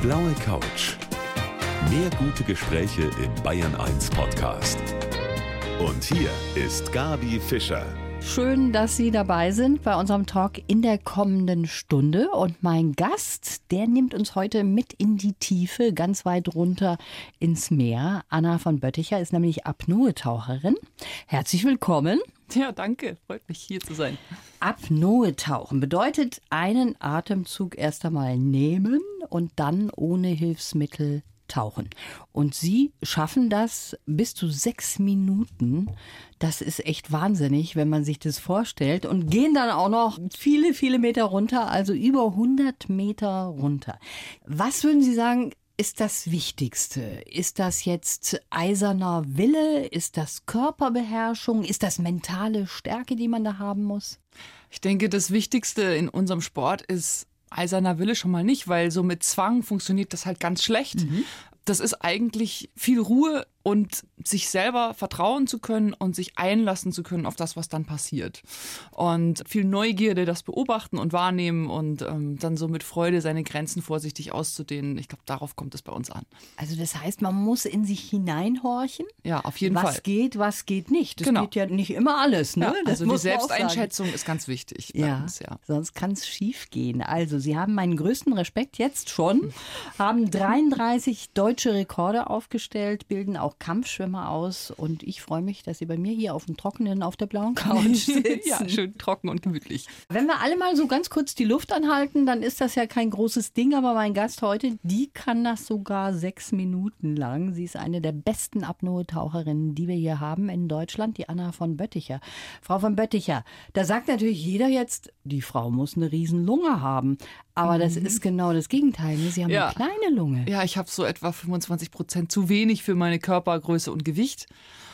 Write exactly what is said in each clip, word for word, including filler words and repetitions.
blaue Couch. Mehr gute Gespräche im Bayern eins Podcast. Und hier ist Gabi Fischer. Schön, dass Sie dabei sind bei unserem Talk in der kommenden Stunde. Und mein Gast, der nimmt uns heute mit in die Tiefe, ganz weit runter ins Meer. Anna von Bötticher ist nämlich Apnoe-Taucherin. Herzlich willkommen. Ja, danke. Freut mich, hier zu sein. Apnoe-Tauchen bedeutet einen Atemzug erst einmal nehmen und dann ohne Hilfsmittel tauchen. Und Sie schaffen das bis zu sechs Minuten. Das ist echt wahnsinnig, wenn man sich das vorstellt. Und gehen dann auch noch viele, viele Meter runter, also über hundert Meter runter. Was würden Sie sagen, ist das Wichtigste? Ist das jetzt eiserner Wille? Ist das Körperbeherrschung? Ist das mentale Stärke, die man da haben muss? Ich denke, das Wichtigste in unserem Sport ist eiserner Wille schon mal nicht, weil so mit Zwang funktioniert das halt ganz schlecht. Mhm. Das ist eigentlich viel Ruhe und sich selber vertrauen zu können und sich einlassen zu können auf das, was dann passiert. Und viel Neugierde, das beobachten und wahrnehmen und ähm, dann so mit Freude seine Grenzen vorsichtig auszudehnen. Ich glaube, darauf kommt es bei uns an. Also das heißt, man muss in sich hineinhorchen? Ja, auf jeden was Fall. Was geht, was geht nicht. Das genau. geht ja nicht immer alles. Ne? Ja, das also muss die Selbsteinschätzung ist ganz wichtig bei ja, uns. Ja, sonst kann es schief gehen. Also Sie haben meinen größten Respekt jetzt schon, haben dreiunddreißig deutsche Rekorde aufgestellt, bilden auch Kampfschwimmer aus und ich freue mich, dass Sie bei mir hier auf dem Trockenen auf der blauen Couch sitzen. Ja, schön trocken und gemütlich. Wenn wir alle mal so ganz kurz die Luft anhalten, dann ist das ja kein großes Ding, aber mein Gast heute, die kann das sogar sechs Minuten lang. Sie ist eine der besten Apnoe-Taucherinnen, die wir hier haben in Deutschland, die Anna von Bötticher. Frau von Bötticher, da sagt natürlich jeder jetzt, die Frau muss eine riesen Lunge haben. Aber das mhm. ist genau das Gegenteil. Sie haben ja. eine kleine Lunge. Ja, ich habe so etwa fünfundzwanzig Prozent zu wenig für meine Körpergröße und Gewicht.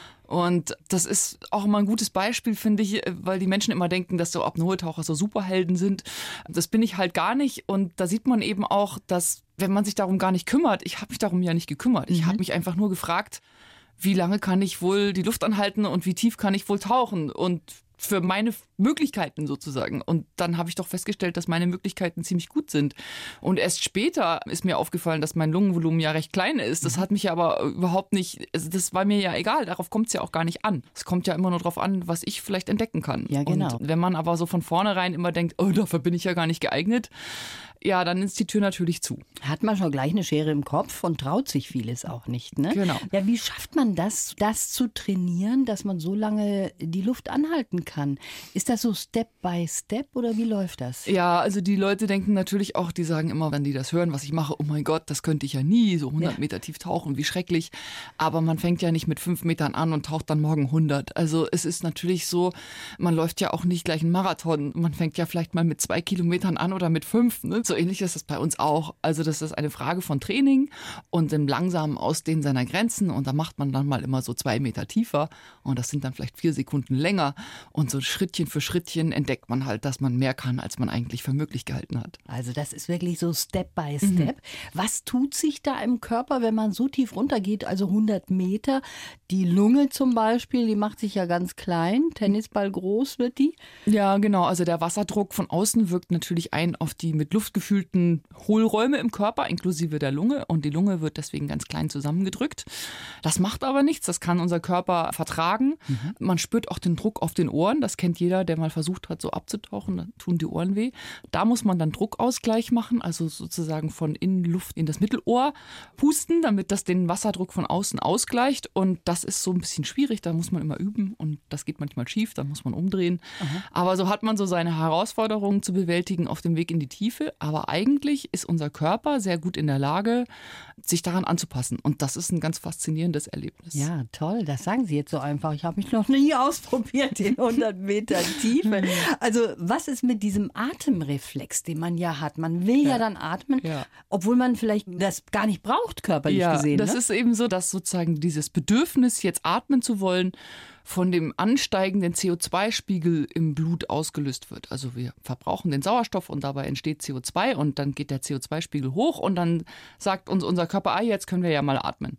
Und das ist auch immer ein gutes Beispiel, finde ich, weil die Menschen immer denken, dass so Apnoe-Taucher so Superhelden sind. Das bin ich halt gar nicht. Und da sieht man eben auch, dass, wenn man sich darum gar nicht kümmert, ich habe mich darum ja nicht gekümmert. Ich mhm. habe mich einfach nur gefragt, wie lange kann ich wohl die Luft anhalten und wie tief kann ich wohl tauchen? Und für meine Möglichkeiten sozusagen. Und dann habe ich doch festgestellt, dass meine Möglichkeiten ziemlich gut sind. Und erst später ist mir aufgefallen, dass mein Lungenvolumen ja recht klein ist. Das hat mich aber überhaupt nicht, also das war mir ja egal, darauf kommt es ja auch gar nicht an. Es kommt ja immer nur darauf an, was ich vielleicht entdecken kann. Ja, genau. Und wenn man aber so von vornherein immer denkt, oh, dafür bin ich ja gar nicht geeignet, ja, dann ist die Tür natürlich zu. Hat man schon gleich eine Schere im Kopf und traut sich vieles auch nicht, ne? Genau. Ja, wie schafft man das, das zu trainieren, dass man so lange die Luft anhalten kann? Ist das so Step by Step oder wie läuft das? Ja, also die Leute denken natürlich auch, die sagen immer, wenn die das hören, was ich mache, oh mein Gott, das könnte ich ja nie, so hundert ja. Meter tief tauchen, wie schrecklich. Aber man fängt ja nicht mit fünf Metern an und taucht dann morgen hundert. Also es ist natürlich so, man läuft ja auch nicht gleich einen Marathon. Man fängt ja vielleicht mal mit zwei Kilometern an oder mit fünf, ne? So ähnlich ist das bei uns auch. Also das ist eine Frage von Training und dem langsamen Ausdehnen seiner Grenzen. Und da macht man dann mal immer so zwei Meter tiefer und das sind dann vielleicht vier Sekunden länger. Und so Schrittchen für Schrittchen entdeckt man halt, dass man mehr kann, als man eigentlich für möglich gehalten hat. Also das ist wirklich so Step by Step. Mhm. Was tut sich da im Körper, wenn man so tief runtergeht, also hundert Meter? Die Lunge zum Beispiel, die macht sich ja ganz klein. Tennisball groß wird die. Ja, genau. Also der Wasserdruck von außen wirkt natürlich ein auf die mit Luft gefüllten Hohlräume im Körper, inklusive der Lunge. Und die Lunge wird deswegen ganz klein zusammengedrückt. Das macht aber nichts. Das kann unser Körper vertragen. Mhm. Man spürt auch den Druck auf den Ohren. Das kennt jeder, der mal versucht hat, so abzutauchen. Da tun die Ohren weh. Da muss man dann Druckausgleich machen, also sozusagen von Innenluft in das Mittelohr pusten, damit das den Wasserdruck von außen ausgleicht. Und das ist so ein bisschen schwierig. Da muss man immer üben und das geht manchmal schief. Da muss man umdrehen. Mhm. Aber so hat man so seine Herausforderungen zu bewältigen auf dem Weg in die Tiefe. Aber eigentlich ist unser Körper sehr gut in der Lage, sich daran anzupassen. Und das ist ein ganz faszinierendes Erlebnis. Ja, toll. Das sagen Sie jetzt so einfach. Ich habe mich noch nie ausprobiert in hundert Metern Tiefe. Also was ist mit diesem Atemreflex, den man ja hat? Man will ja, ja dann atmen, ja. obwohl man vielleicht das gar nicht braucht, körperlich ja, gesehen. Das ne? ist eben so, dass sozusagen dieses Bedürfnis, jetzt atmen zu wollen, von dem ansteigenden C O zwei Spiegel im Blut ausgelöst wird. Also wir verbrauchen den Sauerstoff und dabei entsteht C O zwei und dann geht der C O zwei Spiegel hoch und dann sagt uns unser Körper, ah, jetzt können wir ja mal atmen.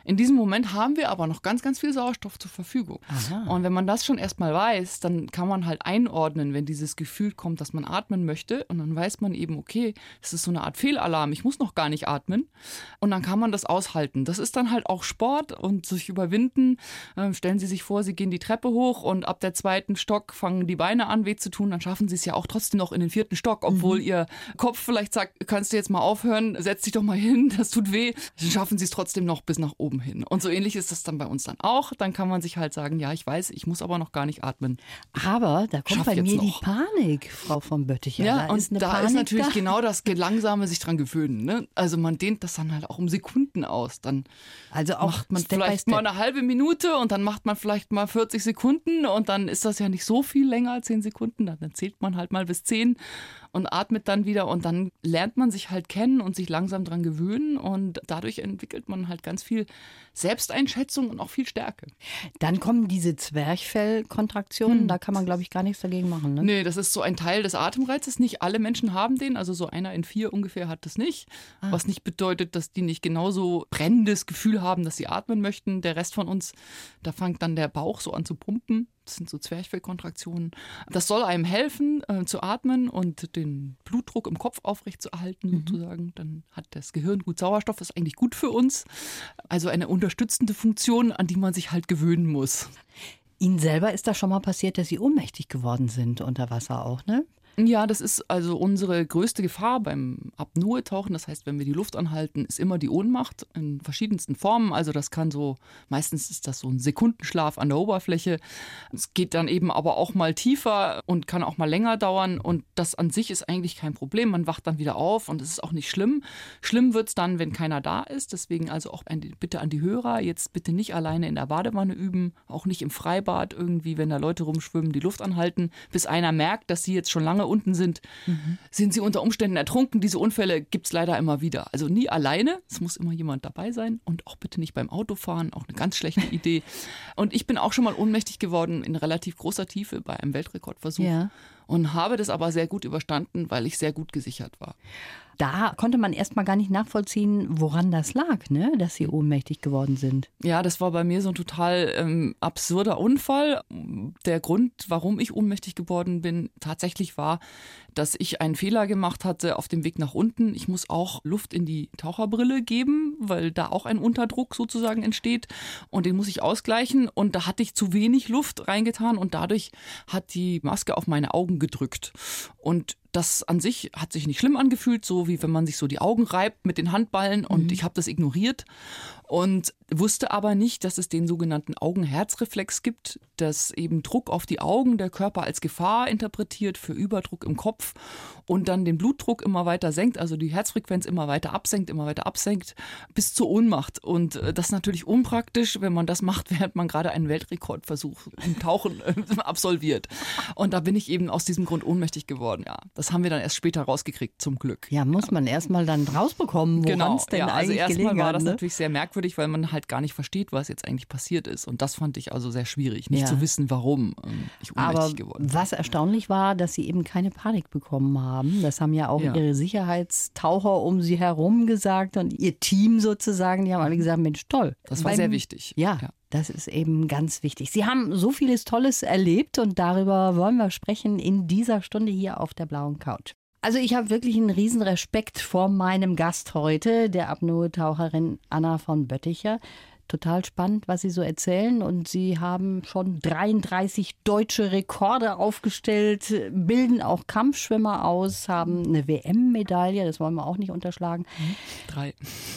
In diesem Moment haben wir aber noch ganz, ganz viel Sauerstoff zur Verfügung. Aha. Und wenn man das schon erstmal weiß, dann kann man halt einordnen, wenn dieses Gefühl kommt, dass man atmen möchte. Und dann weiß man eben, okay, das ist so eine Art Fehlalarm, ich muss noch gar nicht atmen. Und dann kann man das aushalten. Das ist dann halt auch Sport und sich überwinden. Ähm, stellen Sie sich vor, Sie gehen die Treppe hoch und ab der zweiten Stock fangen die Beine an weh zu tun. Dann schaffen Sie es ja auch trotzdem noch in den vierten Stock, obwohl mhm. Ihr Kopf vielleicht sagt, kannst du jetzt mal aufhören, setz dich doch mal hin, das tut weh. Dann schaffen Sie es trotzdem noch bis nach oben hin. Und so ähnlich ist das dann bei uns dann auch. Dann kann man sich halt sagen, ja, ich weiß, ich muss aber noch gar nicht atmen. Aber da kommt Schaff bei jetzt mir noch. die Panik, Frau von Bötticher. Ja, da und ist eine da Panik ist natürlich da. genau das langsame sich dran gewöhnen. Ne? Also man dehnt das dann halt auch um Sekunden aus. Dann Also auch macht man Step by vielleicht Step. mal eine halbe Minute und dann macht man vielleicht mal vierzig Sekunden und dann ist das ja nicht so viel länger als zehn Sekunden. Dann zählt man halt mal bis zehn und atmet dann wieder und dann lernt man sich halt kennen und sich langsam dran gewöhnen und dadurch entwickelt man halt ganz viel Selbsteinschätzung und auch viel Stärke. Dann kommen diese Zwerchfellkontraktionen, Hm. da kann man, glaube ich, gar nichts dagegen machen. Ne? Nee, das ist so ein Teil des Atemreizes. Nicht alle Menschen haben den, also so einer in vier ungefähr hat das nicht. Ah. Was nicht bedeutet, dass die nicht genauso brennendes Gefühl haben, dass sie atmen möchten. Der Rest von uns, da fängt dann der Bauch so an zu pumpen. Das sind so Zwerchfellkontraktionen. Das soll einem helfen, äh, zu atmen und den Blutdruck im Kopf aufrechtzuerhalten, Mhm. sozusagen. Dann hat das Gehirn gut Sauerstoff, ist eigentlich gut für uns. Also eine unterstützende Funktion, an die man sich halt gewöhnen muss. Ihnen selber ist das schon mal passiert, dass Sie ohnmächtig geworden sind unter Wasser auch, ne? Ja, das ist also unsere größte Gefahr beim Apnoe-Tauchen. Das heißt, wenn wir die Luft anhalten, ist immer die Ohnmacht in verschiedensten Formen. Also das kann so, meistens ist das so ein Sekundenschlaf an der Oberfläche. Es geht dann eben aber auch mal tiefer und kann auch mal länger dauern. Und das an sich ist eigentlich kein Problem. Man wacht dann wieder auf und es ist auch nicht schlimm. Schlimm wird's dann, wenn keiner da ist. Deswegen also auch ein, bitte an die Hörer, jetzt bitte nicht alleine in der Badewanne üben, auch nicht im Freibad irgendwie, wenn da Leute rumschwimmen, die Luft anhalten, bis einer merkt, dass sie jetzt schon lange unten sind, mhm. sind sie unter Umständen ertrunken. Diese Unfälle gibt es leider immer wieder. Also nie alleine, es muss immer jemand dabei sein und auch bitte nicht beim Autofahren, auch eine ganz schlechte Idee. Und ich bin auch schon mal ohnmächtig geworden in relativ großer Tiefe bei einem Weltrekordversuch Ja. und habe das aber sehr gut überstanden, weil ich sehr gut gesichert war. Da konnte man erst mal gar nicht nachvollziehen, woran das lag, ne? Dass Sie ohnmächtig geworden sind. Ja, das war bei mir so ein total ähm, absurder Unfall. Der Grund, warum ich ohnmächtig geworden bin, tatsächlich war, dass ich einen Fehler gemacht hatte auf dem Weg nach unten. Ich muss auch Luft in die Taucherbrille geben, weil da auch ein Unterdruck sozusagen entsteht und den muss ich ausgleichen. Und da hatte ich zu wenig Luft reingetan und dadurch hat die Maske auf meine Augen gedrückt. Und das an sich hat sich nicht schlimm angefühlt, so wie wenn man sich so die Augen reibt mit den Handballen und mhm. ich habe das ignoriert und wusste aber nicht, dass es den sogenannten Augen-Herz-Reflex gibt, dass eben Druck auf die Augen der Körper als Gefahr interpretiert für Überdruck im Kopf und dann den Blutdruck immer weiter senkt, also die Herzfrequenz immer weiter absenkt, immer weiter absenkt, bis zur Ohnmacht. Und das ist natürlich unpraktisch, wenn man das macht, während man gerade einen Weltrekordversuch im Tauchen absolviert. Und da bin ich eben aus diesem Grund ohnmächtig geworden, ja. Das haben wir dann erst später rausgekriegt, zum Glück. Ja, muss man erst mal dann rausbekommen, woran genau, es denn ja, also eigentlich erstmal gelegen war hat. das Ne? natürlich sehr merkwürdig, weil man halt gar nicht versteht, was jetzt eigentlich passiert ist. Und das fand ich also sehr schwierig, nicht Ja. zu wissen, warum ähm, ich ohnmächtig Aber geworden bin. was erstaunlich war, dass Sie eben keine Panik bekommen haben. Das haben ja auch Ja. Ihre Sicherheitstaucher um Sie herum gesagt und Ihr Team sozusagen. Die haben alle gesagt, Mensch, toll. Das war Beim- sehr wichtig. Ja, Ja. das ist eben ganz wichtig. Sie haben so vieles Tolles erlebt und darüber wollen wir sprechen in dieser Stunde hier auf der blauen Couch. Also ich habe wirklich einen riesen Respekt vor meinem Gast heute, der Apnoe-Taucherin Anna von Bötticher. Total spannend, was Sie so erzählen. Und Sie haben schon dreiunddreißig deutsche Rekorde aufgestellt, bilden auch Kampfschwimmer aus, haben eine W M-Medaille, das wollen wir auch nicht unterschlagen. Drei.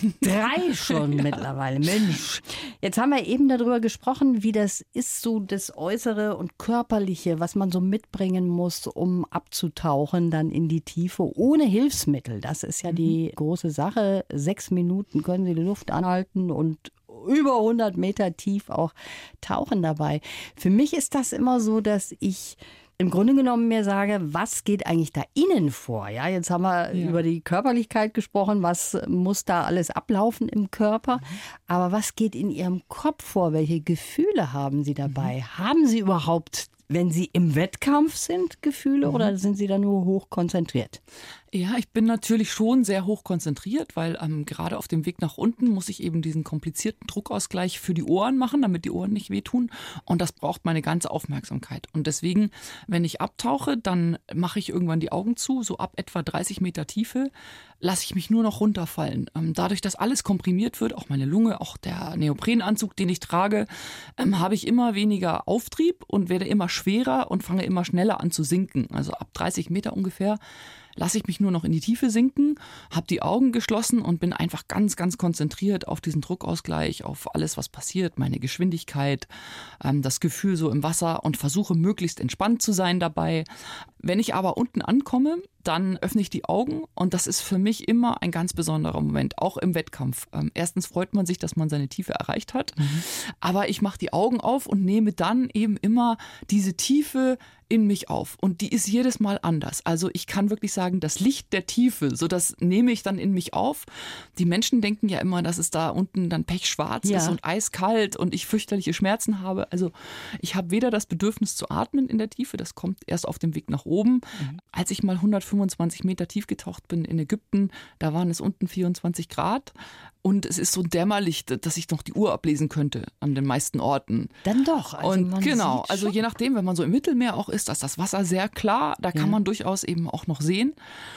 Drei schon ja. mittlerweile, Mensch. Jetzt haben wir eben darüber gesprochen, wie das ist, so das Äußere und Körperliche, was man so mitbringen muss, um abzutauchen, dann in die Tiefe, ohne Hilfsmittel. Das ist ja mhm. die große Sache. Sechs Minuten können Sie die Luft anhalten und über hundert Meter tief auch tauchen dabei. Für mich ist das immer so, dass ich im Grunde genommen mir sage, was geht eigentlich da innen vor? Ja, jetzt haben wir ja. über die Körperlichkeit gesprochen, was muss da alles ablaufen im Körper? Mhm. Aber was geht in Ihrem Kopf vor? Welche Gefühle haben Sie dabei? Mhm. Haben Sie überhaupt, wenn Sie im Wettkampf sind, Gefühle mhm. oder sind Sie da nur hoch konzentriert? Ja, ich bin natürlich schon sehr hoch konzentriert, weil ähm, gerade auf dem Weg nach unten muss ich eben diesen komplizierten Druckausgleich für die Ohren machen, damit die Ohren nicht wehtun. Und das braucht meine ganze Aufmerksamkeit. Und deswegen, wenn ich abtauche, dann mache ich irgendwann die Augen zu, so ab etwa dreißig Meter Tiefe lasse ich mich nur noch runterfallen. Ähm, dadurch, dass alles komprimiert wird, auch meine Lunge, auch der Neoprenanzug, den ich trage, ähm, habe ich immer weniger Auftrieb und werde immer schwerer und fange immer schneller an zu sinken. Also ab dreißig Meter ungefähr lasse ich mich nur noch in die Tiefe sinken, habe die Augen geschlossen und bin einfach ganz, ganz konzentriert auf diesen Druckausgleich, auf alles, was passiert, meine Geschwindigkeit, ähm, das Gefühl so im Wasser und versuche möglichst entspannt zu sein dabei. Wenn ich aber unten ankomme, dann öffne ich die Augen und das ist für mich immer ein ganz besonderer Moment, auch im Wettkampf. Ähm, erstens freut man sich, dass man seine Tiefe erreicht hat, mhm. aber ich mache die Augen auf und nehme dann eben immer diese Tiefe in mich auf und die ist jedes Mal anders. Also ich kann wirklich sagen, das Licht der Tiefe, so das nehme ich dann in mich auf. Die Menschen denken ja immer, dass es da unten dann pechschwarz ja. ist und eiskalt und ich fürchterliche Schmerzen habe. Also ich habe weder das Bedürfnis zu atmen in der Tiefe, das kommt erst auf dem Weg nach oben. Mhm. Als ich mal hundertfünfundzwanzig Meter tief getaucht bin in Ägypten, da waren es unten vierundzwanzig Grad. Und es ist so dämmerlich, dass ich noch die Uhr ablesen könnte an den meisten Orten. Dann doch. Also und man genau, also je nachdem, wenn man so im Mittelmeer auch ist, ist das Wasser sehr klar, da kann ja. man durchaus eben auch noch sehen.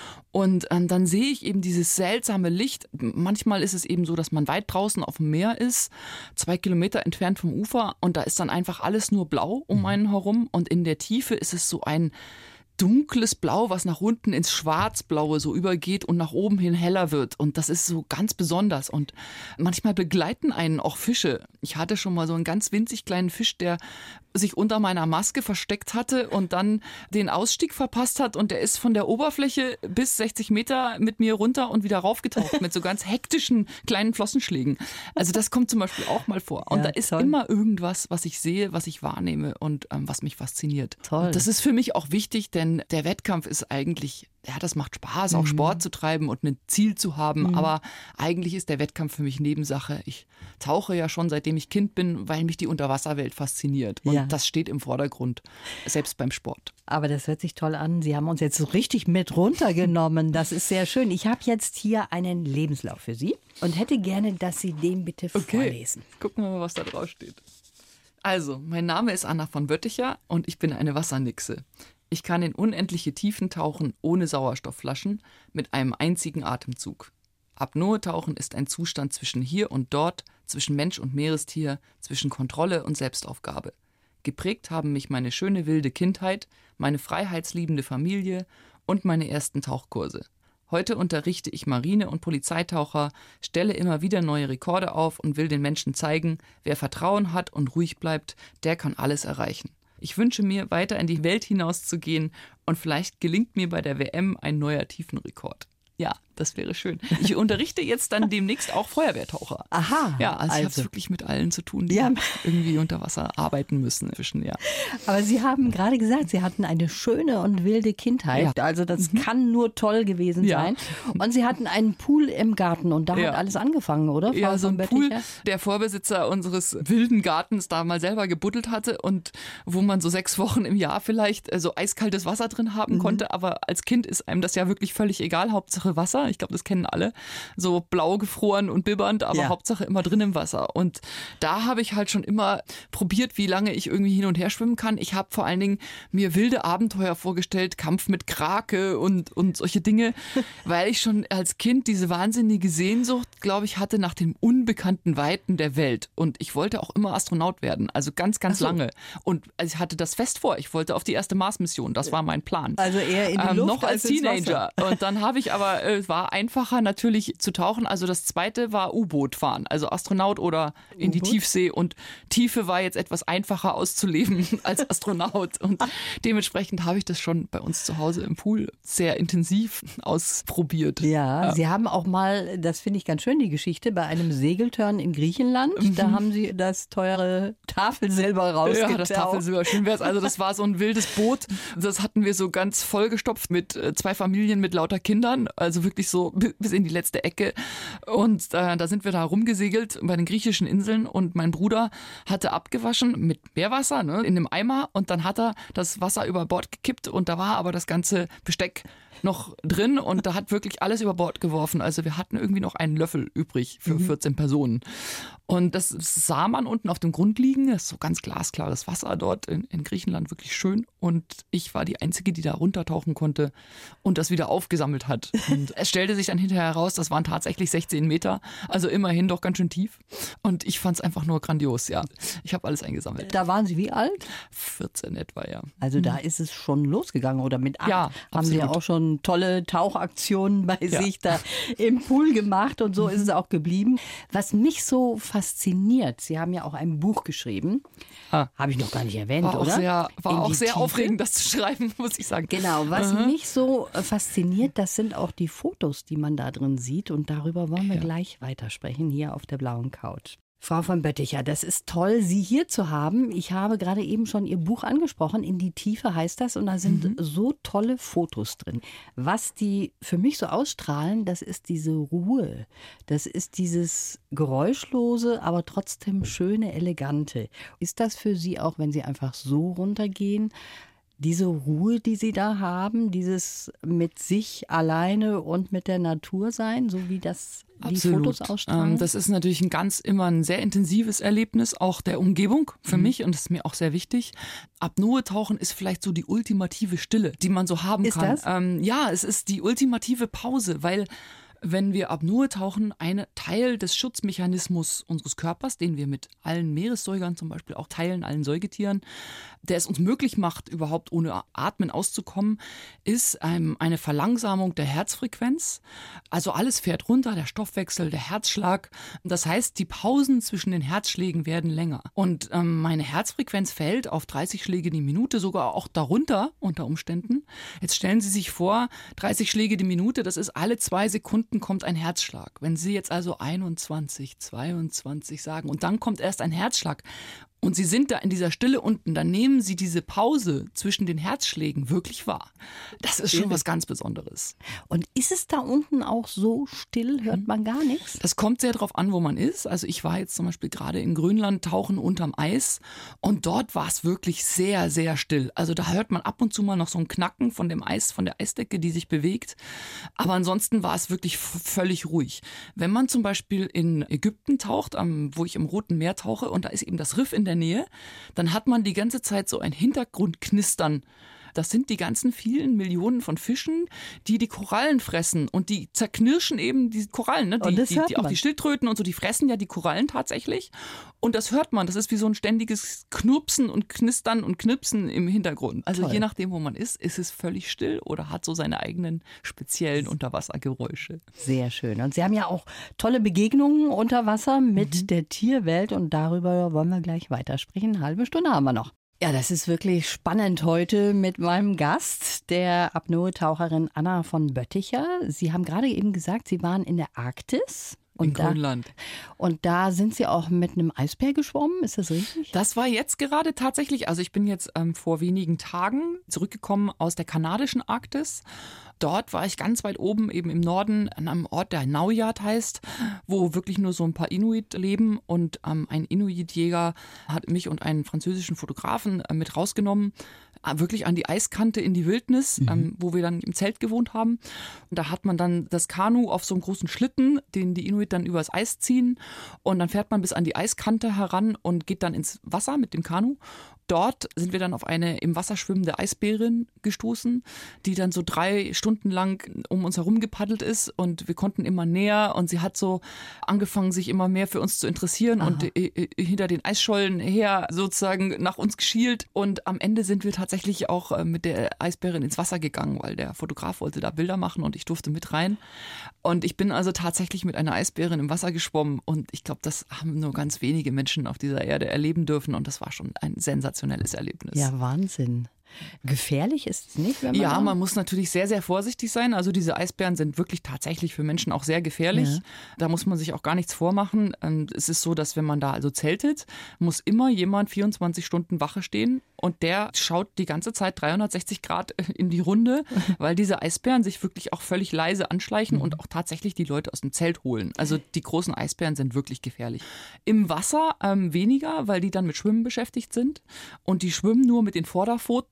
Und ähm, dann sehe ich eben dieses seltsame Licht. Manchmal ist es eben so, dass man weit draußen auf dem Meer ist, zwei Kilometer entfernt vom Ufer und da ist dann einfach alles nur blau um einen herum und in der Tiefe ist es so ein dunkles Blau, was nach unten ins Schwarzblaue so übergeht und nach oben hin heller wird. Und das ist so ganz besonders. Und manchmal begleiten einen auch Fische. Ich hatte schon mal so einen ganz winzig kleinen Fisch, der sich unter meiner Maske versteckt hatte und dann den Ausstieg verpasst hat und der ist von der Oberfläche bis sechzig Meter mit mir runter und wieder raufgetaucht mit so ganz hektischen kleinen Flossenschlägen. Also das kommt zum Beispiel auch mal vor. Und ja, da ist toll. Immer irgendwas, was ich sehe, was ich wahrnehme und ähm, was mich fasziniert. Toll. Und das ist für mich auch wichtig, denn der Wettkampf ist eigentlich, ja, das macht Spaß, auch mhm. Sport zu treiben und ein Ziel zu haben, mhm. aber eigentlich ist der Wettkampf für mich Nebensache. Ich tauche ja schon seitdem ich Kind bin, weil mich die Unterwasserwelt fasziniert und ja. das steht im Vordergrund, selbst beim Sport. Aber das hört sich toll an. Sie haben uns jetzt so richtig mit runtergenommen. Das ist sehr schön. Ich habe jetzt hier einen Lebenslauf für Sie und hätte gerne, dass Sie den bitte okay. vorlesen. Gucken wir mal, was da drauf steht. Also, mein Name ist Anna von Bötticher und ich bin eine Wassernixe. Ich kann in unendliche Tiefen tauchen, ohne Sauerstoffflaschen, mit einem einzigen Atemzug. Apnoe-Tauchen ist ein Zustand zwischen hier und dort, zwischen Mensch und Meerestier, zwischen Kontrolle und Selbstaufgabe. Geprägt haben mich meine schöne wilde Kindheit, meine freiheitsliebende Familie und meine ersten Tauchkurse. Heute unterrichte ich Marine- und Polizeitaucher, stelle immer wieder neue Rekorde auf und will den Menschen zeigen, wer Vertrauen hat und ruhig bleibt, der kann alles erreichen. Ich wünsche mir, weiter in die Welt hinauszugehen und vielleicht gelingt mir bei der W M ein neuer Tiefenrekord. Ja, das wäre schön. Ich unterrichte jetzt dann demnächst auch Feuerwehrtaucher. Aha. Ja, also, also. ich habe es wirklich mit allen zu tun, die ja. irgendwie unter Wasser arbeiten müssen inzwischen, ja. Aber Sie haben gerade gesagt, Sie hatten eine schöne und wilde Kindheit. Ja. Also das mhm. kann nur toll gewesen ja. sein. Und Sie hatten einen Pool im Garten und da ja. hat alles angefangen, oder? Frau ja, so ein Bötticher? Pool, der Vorbesitzer unseres wilden Gartens da mal selber gebuddelt hatte und wo man so sechs Wochen im Jahr vielleicht so eiskaltes Wasser drin haben mhm. konnte. Aber als Kind ist einem das ja wirklich völlig egal. Hauptsache Wasser. Ich glaube, das kennen alle. So blau gefroren und bibbernd, aber ja. Hauptsache immer drin im Wasser. Und da habe ich halt schon immer probiert, wie lange ich irgendwie hin und her schwimmen kann. Ich habe vor allen Dingen mir wilde Abenteuer vorgestellt, Kampf mit Krake und, und solche Dinge, weil ich schon als Kind diese wahnsinnige Sehnsucht, glaube ich, hatte nach den unbekannten Weiten der Welt. Und ich wollte auch immer Astronaut werden, also ganz, ganz so. lange. Und ich hatte das fest vor. Ich wollte auf die erste Mars-Mission. Das war mein Plan. Also eher in die ähm, Luft noch als, als Teenager. Und dann habe ich aber, es äh, war einfacher natürlich zu tauchen. Also das zweite war U-Boot fahren, also Astronaut oder in U-Boot? Die Tiefsee. Und Tiefe war jetzt etwas einfacher auszuleben als Astronaut. Und dementsprechend habe ich das schon bei uns zu Hause im Pool sehr intensiv ausprobiert. Ja, ja. Sie haben auch mal, das finde ich ganz schön, die Geschichte, bei einem Segeltörn in Griechenland, mhm. da haben Sie das teure Tafelsilber rausgetaucht. Ja, das Tafelsilber, schön wär's. Also das war so ein wildes Boot. Das hatten wir so ganz vollgestopft mit zwei Familien mit lauter Kindern. Also wirklich so bis in die letzte Ecke. Und äh, da sind wir da rumgesegelt bei den griechischen Inseln und mein Bruder hatte abgewaschen mit Meerwasser, ne, in einem Eimer und dann hat er das Wasser über Bord gekippt und da war aber das ganze Besteck noch drin und da hat wirklich alles über Bord geworfen. Also wir hatten irgendwie noch einen Löffel übrig für vierzehn Personen. Und das sah man unten auf dem Grund liegen. Das ist so ganz glasklares Wasser dort in, in Griechenland, wirklich schön. Und ich war die Einzige, die da runtertauchen konnte und das wieder aufgesammelt hat. Und es stellte sich dann hinterher heraus, das waren tatsächlich sechzehn Meter. Also immerhin doch ganz schön tief. Und ich fand es einfach nur grandios, ja. Ich habe alles eingesammelt. Da waren Sie wie alt? vierzehn etwa, ja. Also da ist es schon losgegangen oder mit acht Ja, haben absolut. Sie ja auch schon tolle Tauchaktionen bei Ja. sich da im Pool gemacht und so ist es auch geblieben. Was mich so fasziniert, Sie haben ja auch ein Buch geschrieben, Ah. habe ich noch gar nicht erwähnt, War auch oder? sehr, war In auch die sehr Tiefe. aufregend, das zu schreiben, muss ich sagen. Genau, was Mhm. mich so äh, fasziniert, das sind auch die Fotos, die man da drin sieht und darüber wollen wir Ja. gleich weitersprechen hier auf der blauen Couch. Frau von Bötticher, das ist toll, Sie hier zu haben. Ich habe gerade eben schon Ihr Buch angesprochen, In die Tiefe heißt das und da sind Mhm. so tolle Fotos drin. Was die für mich so ausstrahlen, das ist diese Ruhe, das ist dieses geräuschlose, aber trotzdem schöne, elegante. Ist das für Sie auch, wenn Sie einfach so runtergehen, diese Ruhe, die Sie da haben, dieses mit sich alleine und mit der Natur sein, so wie das die Fotos ausstrahlen? Ähm, das ist natürlich ein ganz immer ein sehr intensives Erlebnis, auch der Umgebung für Mhm. mich und das ist mir auch sehr wichtig. Apnoe-Tauchen ist vielleicht so die ultimative Stille, die man so haben Ist kann. das? Ähm, ja, es ist die ultimative Pause, weil wenn wir Apnoe tauchen, ein Teil des Schutzmechanismus unseres Körpers, den wir mit allen Meeressäugern zum Beispiel auch teilen, allen Säugetieren, der es uns möglich macht, überhaupt ohne Atmen auszukommen, ist ähm, eine Verlangsamung der Herzfrequenz. Also alles fährt runter, der Stoffwechsel, der Herzschlag. Das heißt, die Pausen zwischen den Herzschlägen werden länger. Und ähm, meine Herzfrequenz fällt auf dreißig Schläge die Minute, sogar auch darunter unter Umständen. Jetzt stellen Sie sich vor, dreißig Schläge die Minute, das ist alle zwei Sekunden kommt ein Herzschlag. Wenn Sie jetzt also einundzwanzig, zweiundzwanzig sagen und dann kommt erst ein Herzschlag und Sie sind da in dieser Stille unten, dann nehmen Sie diese Pause zwischen den Herzschlägen wirklich wahr. Das ist schon was ganz Besonderes. Und ist es da unten auch so still, hört man gar nichts? Das kommt sehr darauf an, wo man ist. Also ich war jetzt zum Beispiel gerade in Grönland tauchen unterm Eis und dort war es wirklich sehr, sehr still. Also da hört man ab und zu mal noch so ein Knacken von dem Eis, von der Eisdecke, die sich bewegt. Aber ansonsten war es wirklich f- völlig ruhig. Wenn man zum Beispiel in Ägypten taucht, am, wo ich im Roten Meer tauche und da ist eben das Riff in der Nähe, dann hat man die ganze Zeit so ein Hintergrundknistern. Das sind die ganzen vielen Millionen von Fischen, die die Korallen fressen und die zerknirschen eben die Korallen, ne? Die, Und das die, hört die, auch man. die Schildkröten und so, die fressen ja die Korallen tatsächlich und das hört man. Das ist wie so ein ständiges Knurpsen und Knistern und Knipsen im Hintergrund. Also Toll. je nachdem, wo man ist, ist es völlig still oder hat so seine eigenen speziellen Unterwassergeräusche. Sehr schön. Und Sie haben ja auch tolle Begegnungen unter Wasser mit der Tierwelt und darüber wollen wir gleich weitersprechen. Eine halbe Stunde haben wir noch. Ja, das ist wirklich spannend heute mit meinem Gast, der Apnoe-Taucherin Anna von Bötticher. Sie haben gerade eben gesagt, Sie waren in der Arktis. Und In da, Grönland. und da sind Sie auch mit einem Eisbär geschwommen, ist das richtig? Das war jetzt gerade tatsächlich, also ich bin jetzt ähm, vor wenigen Tagen zurückgekommen aus der kanadischen Arktis. Dort war ich ganz weit oben, eben im Norden, an einem Ort, der Naujat heißt, wo wirklich nur so ein paar Inuit leben. Und ähm, ein Inuit-Jäger hat mich und einen französischen Fotografen äh, mit rausgenommen, äh, wirklich an die Eiskante in die Wildnis, Mhm. ähm, wo wir dann im Zelt gewohnt haben. Und da hat man dann das Kanu auf so einem großen Schlitten, den die Inuit dann übers Eis ziehen. Und dann fährt man bis an die Eiskante heran und geht dann ins Wasser mit dem Kanu. Dort sind wir dann auf eine im Wasser schwimmende Eisbärin gestoßen, die dann so drei Stunden lang um uns herum gepaddelt ist und wir konnten immer näher und sie hat so angefangen, sich immer mehr für uns zu interessieren Aha. und äh, äh, hinter den Eisschollen her sozusagen nach uns geschielt und am Ende sind wir tatsächlich auch äh, mit der Eisbärin ins Wasser gegangen, weil der Fotograf wollte da Bilder machen und ich durfte mit rein und ich bin also tatsächlich mit einer Eisbärin im Wasser geschwommen und ich glaube, das haben nur ganz wenige Menschen auf dieser Erde erleben dürfen und das war schon ein sensationelles Erlebnis. Ja, Wahnsinn. Gefährlich ist es nicht, wenn man Ja, da- man muss natürlich sehr, sehr vorsichtig sein. Also diese Eisbären sind wirklich tatsächlich für Menschen auch sehr gefährlich. Ja. Da muss man sich auch gar nichts vormachen. Ähm, Es ist so, dass wenn man da also zeltet, muss immer jemand vierundzwanzig Stunden Wache stehen und der schaut die ganze Zeit dreihundertsechzig Grad in die Runde, weil diese Eisbären sich wirklich auch völlig leise anschleichen und auch tatsächlich die Leute aus dem Zelt holen. Also die großen Eisbären sind wirklich gefährlich. Im Wasser ähm, weniger, weil die dann mit Schwimmen beschäftigt sind und die schwimmen nur mit den Vorderpfoten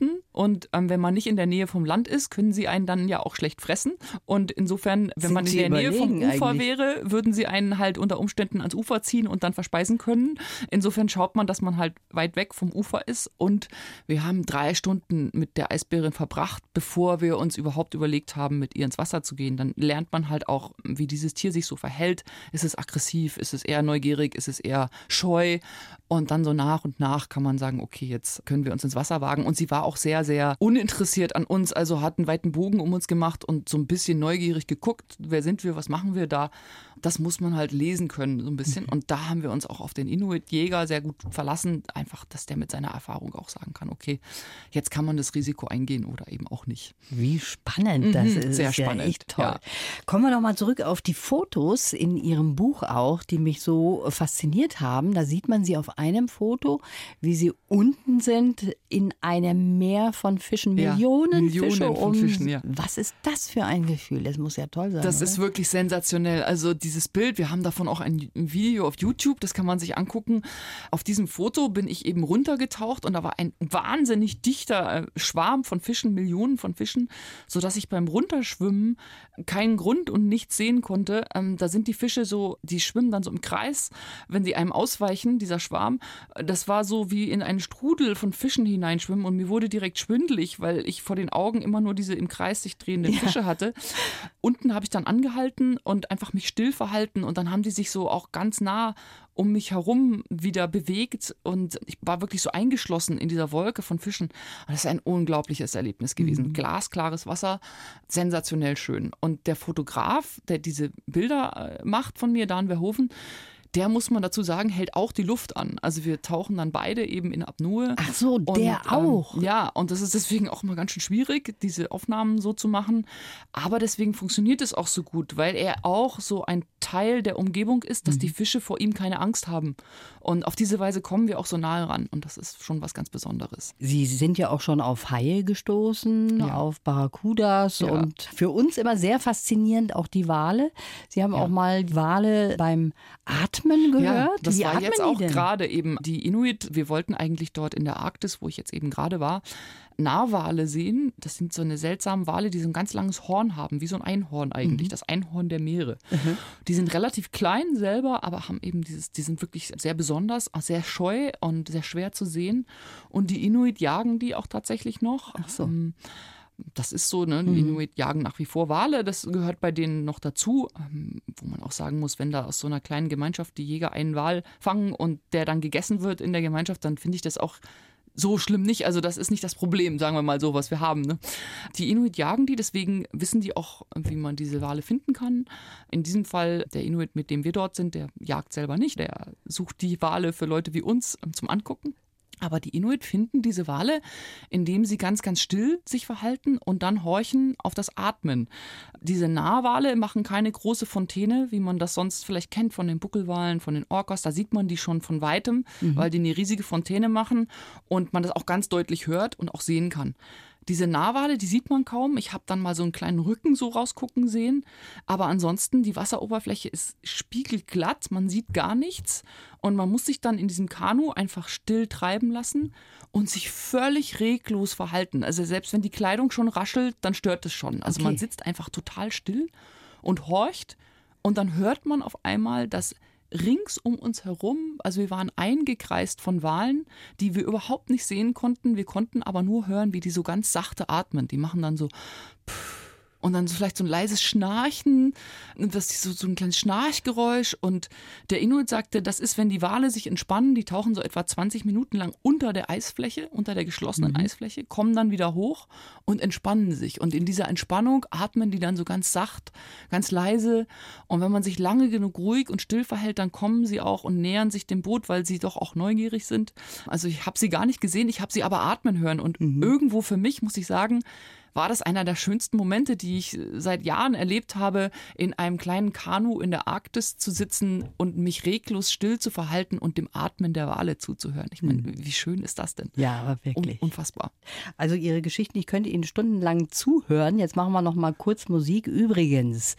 können. Und ähm, wenn man nicht in der Nähe vom Land ist, können sie einen dann ja auch schlecht fressen. Und insofern, wenn Sind man in sie der Nähe vom überlegen Ufer eigentlich? wäre, würden sie einen halt unter Umständen ans Ufer ziehen und dann verspeisen können. Insofern schaut man, dass man halt weit weg vom Ufer ist. Und wir haben drei Stunden mit der Eisbärin verbracht, bevor wir uns überhaupt überlegt haben, mit ihr ins Wasser zu gehen. Dann lernt man halt auch, wie dieses Tier sich so verhält. Ist es aggressiv? Ist es eher neugierig? Ist es eher scheu? Und dann so nach und nach kann man sagen, okay, jetzt können wir uns ins Wasser wagen. Und sie war auch sehr, sehr uninteressiert an uns, also hat einen weiten Bogen um uns gemacht und so ein bisschen neugierig geguckt, wer sind wir, was machen wir da. Das muss man halt lesen können, so ein bisschen. Und da haben wir uns auch auf den Inuit-Jäger sehr gut verlassen, einfach, dass der mit seiner Erfahrung auch sagen kann, okay, jetzt kann man das Risiko eingehen oder eben auch nicht. Wie spannend das Mhm, ist. sehr Das ist ja spannend, echt toll. ja. Kommen wir noch mal zurück auf die Fotos in Ihrem Buch auch, die mich so fasziniert haben. Da sieht man sie auf einem Foto, wie sie unten sind in einem Meer von Fischen, Ja, Millionen, Millionen Fische von um. Fischen, ja. Was ist das für ein Gefühl? Das muss ja toll sein. Das oder? ist wirklich sensationell. Also dieses Bild, wir haben davon auch ein Video auf YouTube, das kann man sich angucken. Auf diesem Foto bin ich eben runtergetaucht und da war ein wahnsinnig dichter Schwarm von Fischen, Millionen von Fischen, sodass ich beim Runterschwimmen keinen Grund und nichts sehen konnte. Ähm, da sind die Fische so, die schwimmen dann so im Kreis, wenn sie einem ausweichen, dieser Schwarm. Das war so wie in einen Strudel von Fischen hineinschwimmen und mir wurde direkt schwindelig, weil ich vor den Augen immer nur diese im Kreis sich drehenden Fische hatte. Unten habe ich dann angehalten und einfach mich still verhalten und dann haben die sich so auch ganz nah um mich herum wieder bewegt und ich war wirklich so eingeschlossen in dieser Wolke von Fischen. Und das ist ein unglaubliches Erlebnis gewesen. Mhm. Glasklares Wasser, sensationell schön. Und der Fotograf, der diese Bilder macht von mir, Dan Verhoeven, der, muss man dazu sagen, hält auch die Luft an. Also wir tauchen dann beide eben in Apnoe. Ach so, der und, auch. Ähm, ja, und das ist deswegen auch mal ganz schön schwierig, diese Aufnahmen so zu machen. Aber deswegen funktioniert es auch so gut, weil er auch so ein Teil der Umgebung ist, dass mhm. die Fische vor ihm keine Angst haben. Und auf diese Weise kommen wir auch so nahe ran. Und das ist schon was ganz Besonderes. Sie sind ja auch schon auf Haie gestoßen, Ja. auf Barracudas Ja. und für uns immer sehr faszinierend auch die Wale. Sie haben Ja. auch mal die Wale beim Atmen gehört. Ja, das Wie war atmen jetzt die auch denn? gerade eben die Inuit. Wir wollten eigentlich dort in der Arktis, wo ich jetzt eben gerade war, Narwale sehen. Das sind so eine seltsame Wale, die so ein ganz langes Horn haben, wie so ein Einhorn eigentlich, Mhm. das Einhorn der Meere. Mhm. Die sind relativ klein selber, aber haben eben dieses, die sind wirklich sehr besonders, auch sehr scheu und sehr schwer zu sehen. Und die Inuit jagen die auch tatsächlich noch. Ach so. Ähm, Das ist so, ne? Die Mhm. Inuit jagen nach wie vor Wale, das gehört bei denen noch dazu, ähm, wo man auch sagen muss, wenn da aus so einer kleinen Gemeinschaft die Jäger einen Wal fangen und der dann gegessen wird in der Gemeinschaft, dann finde ich das auch so schlimm nicht. Also das ist nicht das Problem, sagen wir mal so, was wir haben. Ne? Die Inuit jagen die, deswegen wissen die auch, wie man diese Wale finden kann. In diesem Fall, der Inuit, mit dem wir dort sind, der jagt selber nicht, der sucht die Wale für Leute wie uns ähm, zum Angucken. Aber die Inuit finden diese Wale, indem sie ganz, ganz still sich verhalten und dann horchen auf das Atmen. Diese Narwale machen keine große Fontäne, wie man das sonst vielleicht kennt von den Buckelwalen, von den Orcas. Da sieht man die schon von Weitem, mhm. weil die eine riesige Fontäne machen und man das auch ganz deutlich hört und auch sehen kann. Diese Narwale, die sieht man kaum. Ich habe dann mal so einen kleinen Rücken so rausgucken sehen. Aber ansonsten, die Wasseroberfläche ist spiegelglatt. Man sieht gar nichts. Und man muss sich dann in diesem Kanu einfach still treiben lassen und sich völlig reglos verhalten. Also selbst wenn die Kleidung schon raschelt, dann stört es schon. Also Okay. man sitzt einfach total still und horcht. Und dann hört man auf einmal, dass rings um uns herum, also wir waren eingekreist von Walen, die wir überhaupt nicht sehen konnten. Wir konnten aber nur hören, wie die so ganz sachte atmen. Die machen dann so pff, und dann so vielleicht so ein leises Schnarchen, das ist so, so ein kleines Schnarchgeräusch. Und der Inuit sagte, das ist, wenn die Wale sich entspannen, die tauchen so etwa zwanzig Minuten lang unter der Eisfläche, unter der geschlossenen Mhm. Eisfläche, kommen dann wieder hoch und entspannen sich. Und in dieser Entspannung atmen die dann so ganz sacht, ganz leise. Und wenn man sich lange genug ruhig und still verhält, dann kommen sie auch und nähern sich dem Boot, weil sie doch auch neugierig sind. Also ich habe sie gar nicht gesehen, ich habe sie aber atmen hören. Und Mhm. irgendwo für mich, muss ich sagen, war das einer der schönsten Momente, die ich seit Jahren erlebt habe, in einem kleinen Kanu in der Arktis zu sitzen und mich reglos still zu verhalten und dem Atmen der Wale zuzuhören. Ich meine, wie schön ist das denn? Ja, aber Un- wirklich. Unfassbar. Also Ihre Geschichten, ich könnte Ihnen stundenlang zuhören. Jetzt machen wir noch mal kurz Musik. Übrigens,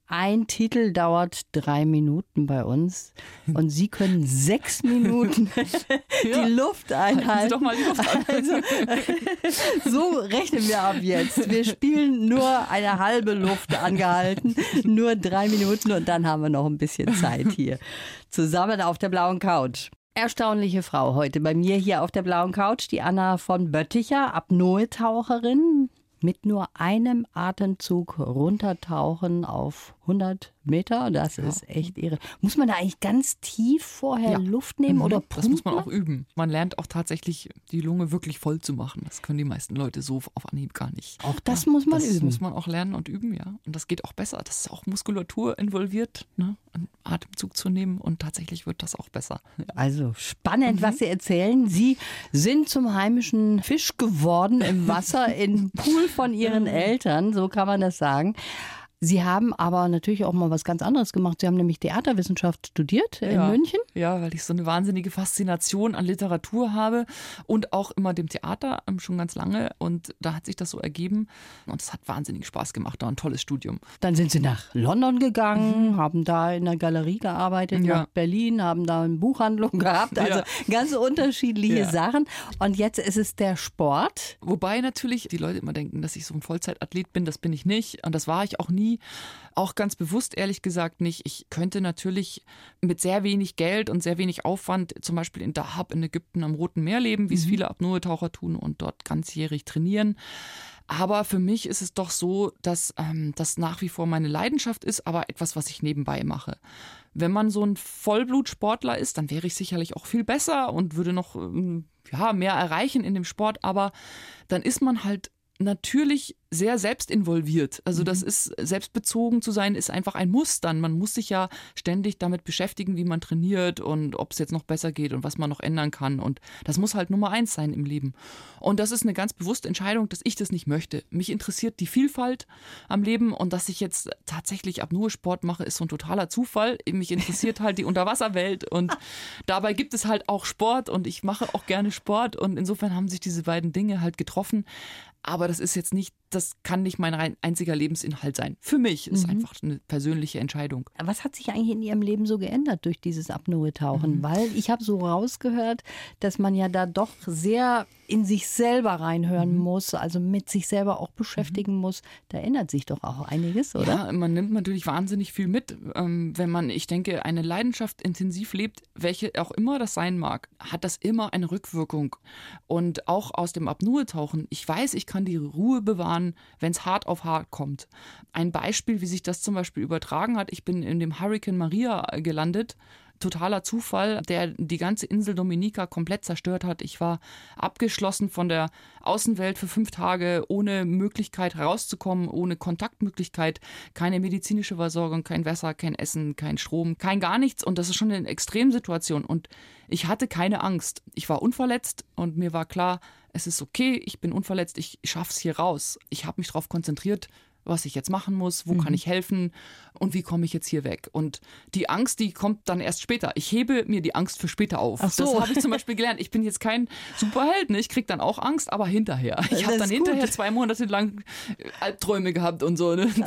ein Titel dauert drei Minuten bei uns und Sie können sechs Minuten die Ja. Luft Halten einhalten. Sie doch mal die Luft an. Also, so rechnen wir ab jetzt. Wir spielen nur eine halbe Luft angehalten, nur drei Minuten und dann haben wir noch ein bisschen Zeit hier. Zusammen auf der blauen Couch. Erstaunliche Frau heute bei mir hier auf der blauen Couch, die Anna von Bötticher, Apnoe-Taucherin. Mit nur einem Atemzug runtertauchen auf hundert Meter, das ist echt irre. Muss man da eigentlich ganz tief vorher Ja. Luft nehmen Mhm. oder Das muss man pumpen? auch üben. Man lernt auch tatsächlich, die Lunge wirklich voll zu machen. Das können die meisten Leute so auf Anhieb gar nicht. Auch das muss man das üben. muss man auch lernen und üben, ja. Und das geht auch besser. Das ist auch Muskulatur involviert, ne? Einen Atemzug zu nehmen und tatsächlich wird das auch besser. Ja. Also spannend, was Sie erzählen. Sie sind zum heimischen Fisch geworden im Wasser, im Pool von Ihren Eltern, so kann man das sagen. Sie haben aber natürlich auch mal was ganz anderes gemacht. Sie haben nämlich Theaterwissenschaft studiert in Ja. München. Ja, weil ich so eine wahnsinnige Faszination an Literatur habe und auch immer dem Theater ähm, schon ganz lange. Und da hat sich das so ergeben und es hat wahnsinnig Spaß gemacht. Da ein tolles Studium. Dann sind Sie nach London gegangen, haben da in der Galerie gearbeitet, Ja. nach Berlin, haben da eine Buchhandlung gehabt. Also Ja. ganz unterschiedliche Ja. Sachen. Und jetzt ist es der Sport. Wobei natürlich die Leute immer denken, dass ich so ein Vollzeitathlet bin. Das bin ich nicht und das war ich auch nie. Auch ganz bewusst, ehrlich gesagt, nicht. Ich könnte natürlich mit sehr wenig Geld und sehr wenig Aufwand zum Beispiel in Dahab in Ägypten am Roten Meer leben, wie es viele Apnoe-Taucher tun und dort ganzjährig trainieren. Aber für mich ist es doch so, dass ähm, das nach wie vor meine Leidenschaft ist, aber etwas, was ich nebenbei mache. Wenn man so ein Vollblutsportler ist, dann wäre ich sicherlich auch viel besser und würde noch ähm, ja, mehr erreichen in dem Sport. Aber dann ist man halt natürlich sehr selbstinvolviert. Also das ist, selbstbezogen zu sein, ist einfach ein Muss dann. Man muss sich ja ständig damit beschäftigen, wie man trainiert und ob es jetzt noch besser geht und was man noch ändern kann. Und das muss halt Nummer eins sein im Leben. Und das ist eine ganz bewusste Entscheidung, dass ich das nicht möchte. Mich interessiert die Vielfalt am Leben und dass ich jetzt tatsächlich Apnoe-Sport mache, ist so ein totaler Zufall. Mich interessiert halt die Unterwasserwelt und dabei gibt es halt auch Sport und ich mache auch gerne Sport und insofern haben sich diese beiden Dinge halt getroffen. Aber das ist jetzt nicht, das kann nicht mein rein einziger Lebensinhalt sein. Für mich ist einfach eine persönliche Entscheidung. Was hat sich eigentlich in Ihrem Leben so geändert durch dieses Apnoe-Tauchen? Weil ich habe so rausgehört, dass man ja da doch sehr in sich selber reinhören muss, also mit sich selber auch beschäftigen muss. Da ändert sich doch auch einiges, oder? Ja, man nimmt natürlich wahnsinnig viel mit, ähm, wenn man, ich denke, eine Leidenschaft intensiv lebt, welche auch immer das sein mag, hat das immer eine Rückwirkung. Und auch aus dem Apnoe-Tauchen, ich weiß, ich kann die Ruhe bewahren, wenn es hart auf hart kommt. Ein Beispiel, wie sich das zum Beispiel übertragen hat, ich bin in dem Hurricane Maria gelandet, totaler Zufall, der die ganze Insel Dominica komplett zerstört hat. Ich war abgeschlossen von der Außenwelt für fünf Tage, ohne Möglichkeit rauszukommen, ohne Kontaktmöglichkeit, keine medizinische Versorgung, kein Wasser, kein Essen, kein Strom, kein gar nichts. Und das ist schon eine Extremsituation. Und ich hatte keine Angst. Ich war unverletzt und mir war klar, es ist okay, ich bin unverletzt, ich schaff's hier raus. Ich habe mich darauf konzentriert, was ich jetzt machen muss, wo mhm. kann ich helfen und wie komme ich jetzt hier weg. Und die Angst, die kommt dann erst später. Ich hebe mir die Angst für später auf. Ach so. Das habe ich zum Beispiel gelernt. Ich bin jetzt kein Superheld, ne? Ich kriege dann auch Angst, aber hinterher. Ich habe dann hinterher gut. zwei Monate lang Albträume gehabt und so, ne?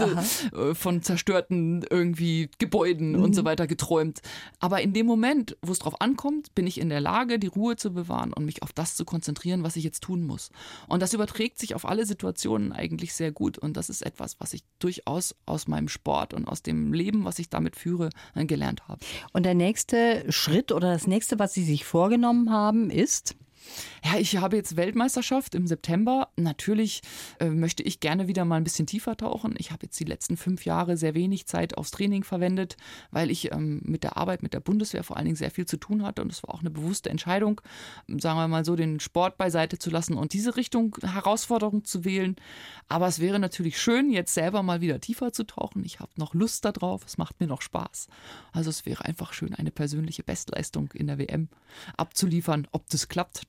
Von zerstörten irgendwie Gebäuden mhm. und so weiter geträumt. Aber in dem Moment, wo es drauf ankommt, bin ich in der Lage, die Ruhe zu bewahren und mich auf das zu konzentrieren, was ich jetzt tun muss. Und das überträgt sich auf alle Situationen eigentlich sehr gut. Und das ist etwas, was ich durchaus aus meinem Sport und aus dem Leben, was ich damit führe, gelernt habe. Und der nächste Schritt oder das nächste, was Sie sich vorgenommen haben, ist? Ja, ich habe jetzt Weltmeisterschaft im September. Natürlich äh, möchte ich gerne wieder mal ein bisschen tiefer tauchen. Ich habe jetzt die letzten fünf Jahre sehr wenig Zeit aufs Training verwendet, weil ich ähm, mit der Arbeit mit der Bundeswehr vor allen Dingen sehr viel zu tun hatte. Und es war auch eine bewusste Entscheidung, sagen wir mal so, den Sport beiseite zu lassen und diese Richtung Herausforderung zu wählen. Aber es wäre natürlich schön, jetzt selber mal wieder tiefer zu tauchen. Ich habe noch Lust darauf, es macht mir noch Spaß. Also es wäre einfach schön, eine persönliche Bestleistung in der W M abzuliefern. Ob das klappt,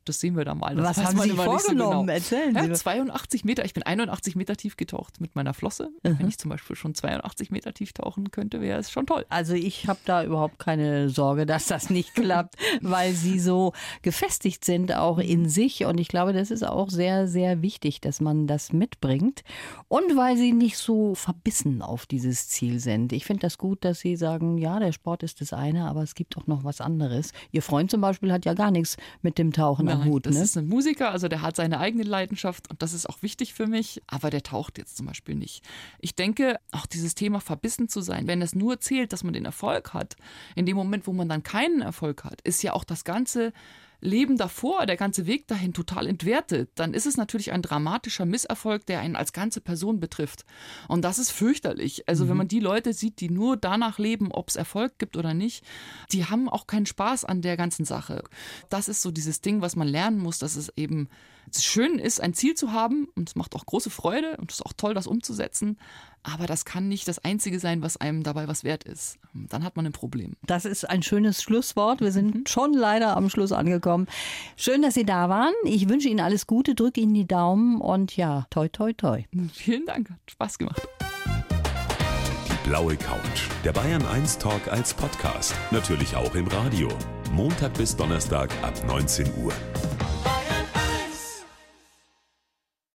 das sehen wir dann mal. Das Was weiß haben man Sie immer nicht so vorgenommen? genau. Erzählen Sie. Ja, zweiundachtzig Meter, ich bin einundachtzig Meter tief getaucht mit meiner Flosse. Mhm. Wenn ich zum Beispiel schon zweiundachtzig Meter tief tauchen könnte, wäre es schon toll. Also ich habe da überhaupt keine Sorge, dass das nicht klappt, weil Sie so gefestigt sind auch in sich. Und ich glaube, das ist auch sehr, sehr wichtig, dass man das mitbringt. Und weil Sie nicht so verbissen auf dieses Ziel sind. Ich finde das gut, dass Sie sagen, ja, der Sport ist das eine, aber es gibt auch noch was anderes. Ihr Freund zum Beispiel hat ja gar nichts mit dem Tauchen am Nein, Hut. das Ne? ist ein Musiker, also der hat seine eigene Leidenschaft und das ist auch wichtig für mich, aber der taucht jetzt zum Beispiel nicht. Ich denke, auch dieses Thema verbissen zu sein, wenn es nur zählt, dass man den Erfolg hat, in dem Moment, wo man dann keinen Erfolg hat, ist ja auch das ganze Leben davor, der ganze Weg dahin total entwertet, dann ist es natürlich ein dramatischer Misserfolg, der einen als ganze Person betrifft. Und das ist fürchterlich. Also mhm. wenn man die Leute sieht, die nur danach leben, ob es Erfolg gibt oder nicht, die haben auch keinen Spaß an der ganzen Sache. Das ist so dieses Ding, was man lernen muss, dass es eben schön ist, ein Ziel zu haben und es macht auch große Freude und es ist auch toll, das umzusetzen. Aber das kann nicht das Einzige sein, was einem dabei was wert ist. Dann hat man ein Problem. Das ist ein schönes Schlusswort. Wir sind mhm. schon leider am Schluss angekommen. Schön, dass Sie da waren. Ich wünsche Ihnen alles Gute, drücke Ihnen die Daumen und ja, toi, toi, toi. Vielen Dank, hat Spaß gemacht. Die blaue Couch, der Bayern eins Talk als Podcast. Natürlich auch im Radio. Montag bis Donnerstag ab neunzehn Uhr.